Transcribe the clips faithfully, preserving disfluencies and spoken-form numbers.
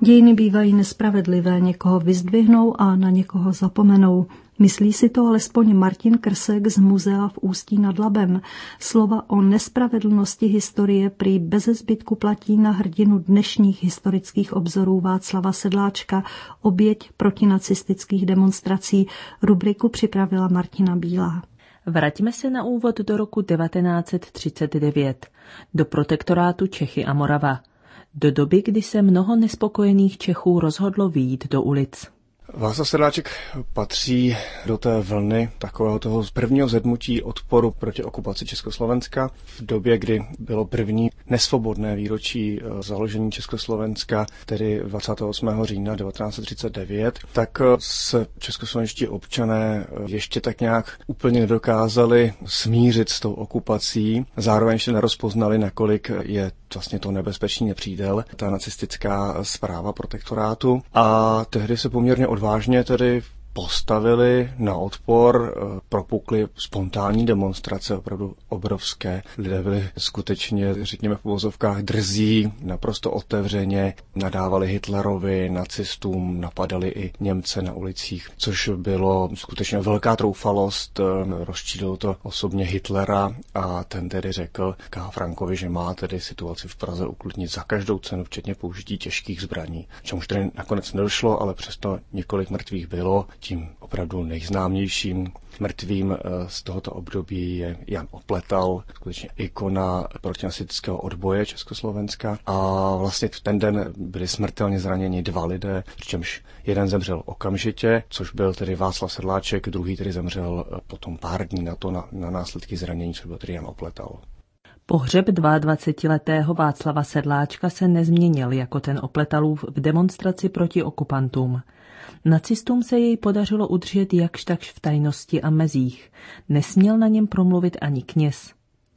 Dějiny bývají nespravedlivé, někoho vyzdvihnou a na někoho zapomenou. Myslí si to alespoň Martin Krsek z muzea v Ústí nad Labem. Slova o nespravedlnosti historie prý beze zbytku platí na hrdinu dnešních historických obzorů Václava Sedláčka, oběť protinacistických demonstrací. Rubriku připravila Martina Bílá. Vraťme se na úvod do roku devatenáct set třicet devět, do protektorátu Čechy a Morava. Do doby, kdy se mnoho nespokojených Čechů rozhodlo vyjít do ulic. Václav Sedláček patří do té vlny takového toho prvního zedmutí odporu proti okupaci Československa. V době, kdy bylo první nesvobodné výročí založení Československa, tedy dvacátého osmého října devatenáct set třicet devět, tak se českoslovenští občané ještě tak nějak úplně nedokázali smířit s tou okupací. Zároveň ještě nerozpoznali, nakolik je vlastně to nebezpečný nepřítel, ta nacistická správa protektorátu. A tehdy se poměrně odvážně tedy postavili na odpor, propukly spontánní demonstrace, opravdu obrovské. Lidé byli skutečně, řekněme v uvozovkách, drzí, naprosto otevřeně, nadávali Hitlerovi, nacistům, napadali i Němce na ulicích, což bylo skutečně velká troufalost. Rozčílil to osobně Hitlera a ten tedy řekl K. Frankovi, že má tedy situaci v Praze uklidnit za každou cenu, včetně použití těžkých zbraní. Čemuž tedy nakonec nedošlo, ale přesto několik mrtvých bylo. Tím opravdu nejznámějším mrtvým z tohoto období je Jan Opletal, skutečně ikona protinacistického odboje Československa. A vlastně v ten den byli smrtelně zraněni dva lidé, přičemž jeden zemřel okamžitě, což byl tedy Václav Sedláček, druhý tedy zemřel potom pár dní na to na, na následky zranění, což byl tedy Jan Opletal. Pohřeb dvaadvacetiletého Václava Sedláčka se nezměnil jako ten Opletalův v demonstraci proti okupantům. Nacistům se jej podařilo udržet jakž takž v tajnosti a mezích. Nesměl na něm promluvit ani kněz.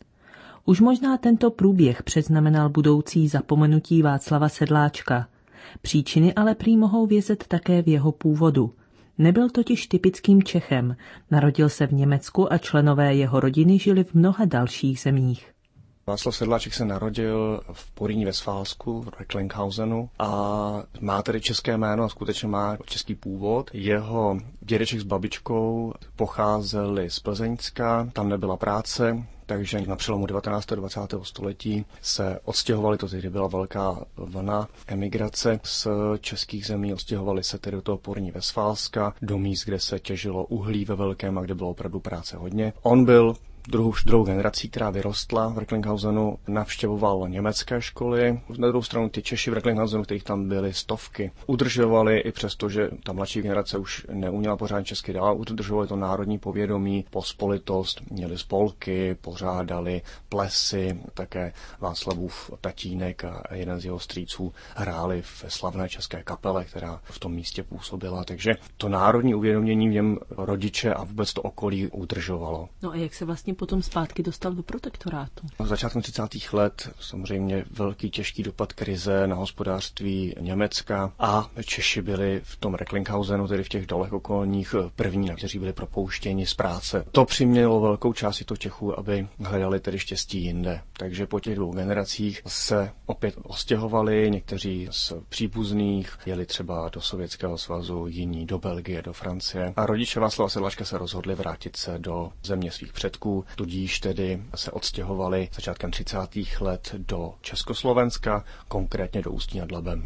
Už možná tento průběh předznamenal budoucí zapomenutí Václava Sedláčka. Příčiny ale prý mohou vězet také v jeho původu. Nebyl totiž typickým Čechem, narodil se v Německu a členové jeho rodiny žili v mnoha dalších zemích. Václav Sedláček se narodil v Porýní Westfálsku, v Recklinghausen a má tedy české jméno a skutečně má český původ. Jeho dědeček s babičkou pocházeli z Plzeňska, tam nebyla práce, takže na přelomu devatenáctého a dvacátého století se odstěhovali, to tedy byla velká vlna emigrace z českých zemí, odstěhovali se tedy do toho Porýní Westfálska, do míst, kde se těžilo uhlí ve velkém a kde bylo opravdu práce hodně. On byl Druhou, druhou generací, která vyrostla v Recklinghausen, navštěvoval německé školy. Na druhou stranu ty Češi v Recklinghausen, kterých tam byly stovky, udržovali i přesto, že ta mladší generace už neuměla pořádně česky dál, udržovali to národní povědomí, pospolitost, měli spolky, pořádali plesy, také Václavův tatínek a jeden z jeho strýců hráli v slavné české kapele, která v tom místě působila, takže to národní uvědomění v něm rodiče a vůbec to okolí udržovalo. No a jak se vlastně potom zpátky dostal do protektorátu? V začátku třicátých let samozřejmě velký těžký dopad krize na hospodářství Německa a Češi byli v tom Recklinkhausenu, tedy v těch dolech okolních, první, kteří byli propouštěni z práce. To přimělo velkou část to Čechů, aby hledali tedy štěstí jinde. Takže po těch dvou generacích se opět ostěhovali, někteří z příbuzných jeli třeba do Sovětského svazu, jiní do Belgie, do Francie. A rodiče Václava Sedláčka se rozhodli vrátit se do země svých předků, tudíž tedy se odstěhovali začátkem třicátých let do Československa, konkrétně do Ústí nad Labem.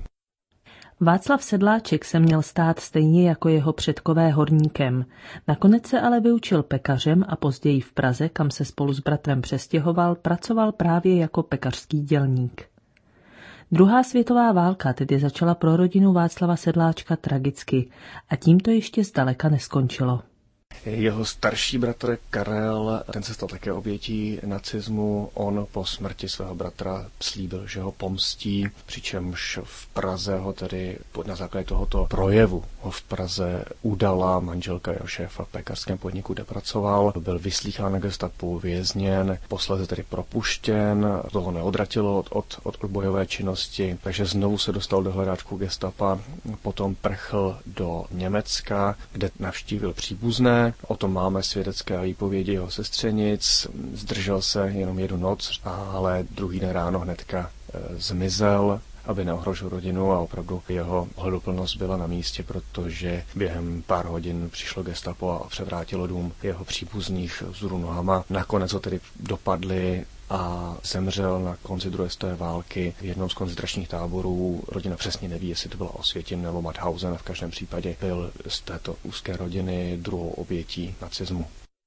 Václav Sedláček se měl stát stejně jako jeho předkové horníkem. Nakonec se ale vyučil pekařem a později v Praze, kam se spolu s bratrem přestěhoval, pracoval právě jako pekařský dělník. Druhá světová válka tedy začala pro rodinu Václava Sedláčka tragicky a tím to ještě zdaleka neskončilo. Jeho starší bratr Karel, ten se stal také obětí nacismu. On po smrti svého bratra slíbil, že ho pomstí, přičemž v Praze ho tedy na základě tohoto projevu ho v Praze udala manželka jeho šéfa v pekařském podniku, kde pracoval. Byl vyslýchán na gestapu, vězněn, posléze tedy propuštěn, toho neodratilo od, od, od odbojové činnosti, takže znovu se dostal do hledáčku gestapa, potom prchl do Německa, kde navštívil příbuzné. O tom máme svědecké výpovědi jeho sestřenic. Zdržel se jenom jednu noc, ale druhý den ráno hnedka e, zmizel. aby neohrožil rodinu a opravdu jeho ohleduplnost byla na místě, protože během pár hodin přišlo gestapo a převrátilo dům jeho příbuzných vzhůru nohama. Nakonec ho tedy dopadli a zemřel na konci druhé světové války v jednom z koncentračních táborů. Rodina přesně neví, jestli to byla Osvětim nebo Mauthausen, a v každém případě byl z této úzké rodiny druhou obětí nacismu.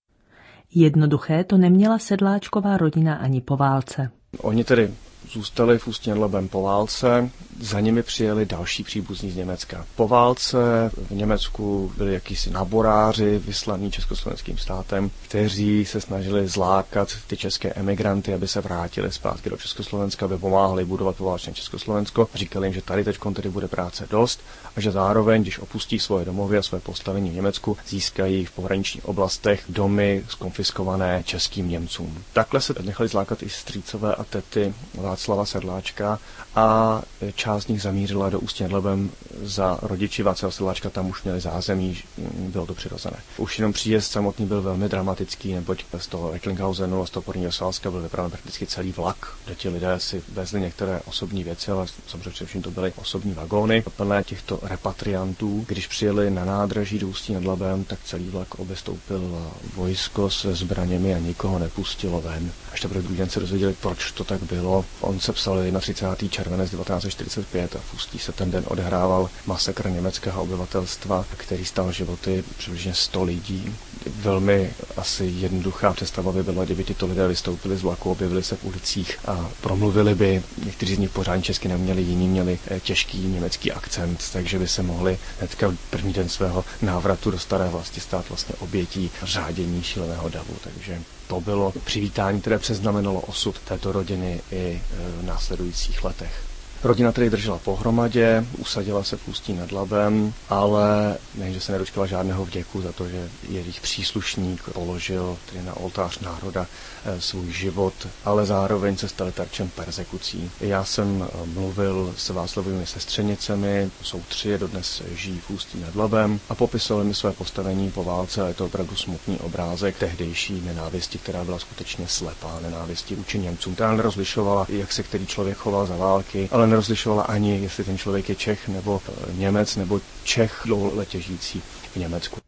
Jednoduché to neměla Sedláčková rodina ani po válce. Oni tedy zůstali v Ústí nad Labem po válce, za nimi přijeli další příbuzní z Německa. Po válce v Německu byli jakýsi náboráři vyslaní československým státem, kteří se snažili zlákat ty české emigranty, aby se vrátili zpátky do Československa, aby pomáhali budovat poválečné Československo. Říkali jim, že tady teď tedy bude práce dost a že zároveň, když opustí svoje domovy a své postavení v Německu, získají v pohraničních oblastech domy zkonfiskované českým Němcům. Takhle se nechali zlákat i strýcové a tety Václava Sedláčka a část z nich zamířila do Ústí nad Labem za rodiči Václava Sedláčka, tam už měli zázemí, bylo to přirozené. Už jenom příjezd samotný byl velmi dramatický, neboť z toho Recklinghausen a z toho Porního Salska byl vypraven prakticky celý vlak, kde ti lidé si vezli některé osobní věci, ale samozřejmě především to byly osobní vagóny plné těchto repatriantů. Když přijeli na nádraží do Ústí nad Labem, tak celý vlak obstoupil vojsko se zbraněmi a nikoho nepustilo ven. Až teprve druhý den se dozvěděli, proč to tak bylo. On se psal třicátého prvního července devatenáct set čtyřicet pět a v Ústí se ten den odehrával masakr německého obyvatelstva, který stál životy přibližně sto lidí. Velmi asi jednoduchá představa by byla, kdyby tyto lidé vystoupili z vlaku, objevili se v ulicích a promluvili by. Někteří z nich pořádně česky neměli, jiní měli těžký německý akcent, takže by se mohli hnedka první den svého návratu do staré vlasti stát vlastně obětí řádění šíleného davu. Takže to bylo přivítání, které přeznamenalo osud této rodiny i v následujících letech. Rodina tedy držela pohromadě, usadila se v Ústí nad Labem, ale nejenže se nedočkala žádného vděku za to, že jejich příslušník položil tedy na oltář národa svůj život, ale zároveň se stali terčem perzekucí. Já jsem mluvil s Václavovými sestřenicemi, jsou tři, dodnes žijí v Ústí nad Labem a popisovali mi své postavení po válce a je to opravdu smutný obrázek tehdejší nenávisti, která byla skutečně slepá, nenávisti vůči Němcům. Ta nerozlišovala, jak se který člověk choval za války, ale nerozlišovala ani, jestli ten člověk je Čech nebo Němec nebo Čech dlouholetě žijící v Německu.